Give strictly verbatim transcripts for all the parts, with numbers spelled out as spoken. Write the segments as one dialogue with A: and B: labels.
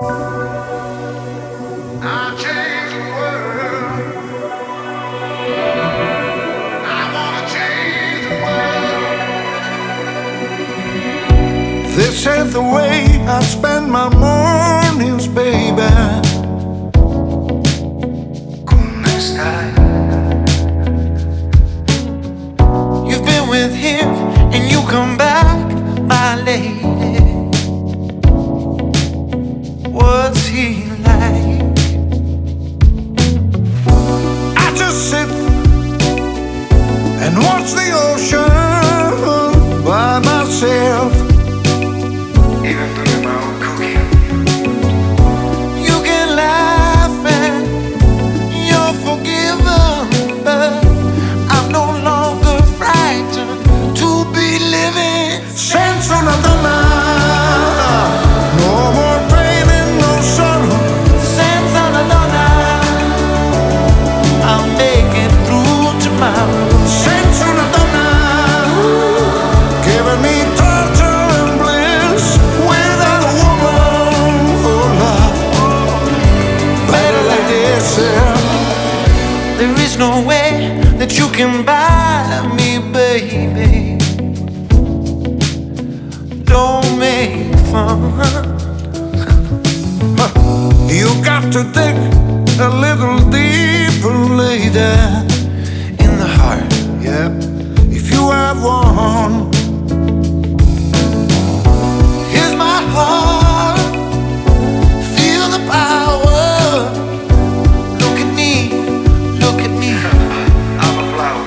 A: I'll change the world. I wanna change the world. This ain't the way I spend my mornings, baby. Come stai? You've been with him and you come back, my lady. What's he like? I just sit and watch the ocean by myself. Even doing my own cooking. You can laugh and you're forgiven, but I'm no longer frightened to be living. Senza una donna. No more pain and no sorrow. Senza una donna. I'll make it through tomorrow. Senza una donna. Giving me torture and bliss. Without a woman for love. Better like this, yeah. There is no way that you can buy me, baby. Don't make fun. You got to dig a little deeper later in the heart, yeah. If you have one, here's my heart. Feel the power. Look at me, look at me. I'm a flower.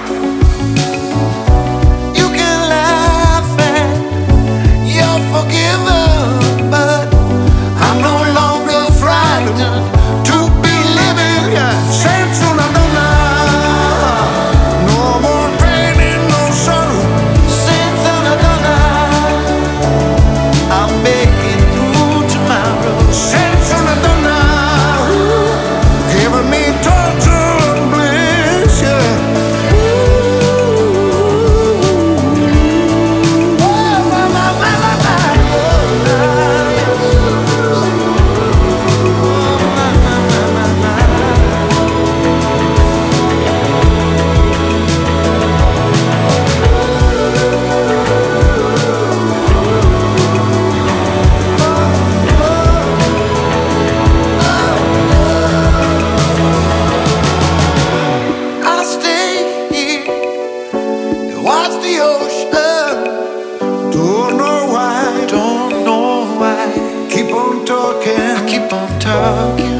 A: You can laugh and you're forgiven, but I'm no longer frightened to be living. Yeah. Senza una donna. No more pain and no sorrow. Senza una donna. I'll make it through tomorrow. Senza una donna. Giving me torture and bliss, yeah. I'll stay here and watch the ocean. Don't know why, don't know why. Keep on talking, I keep on talking.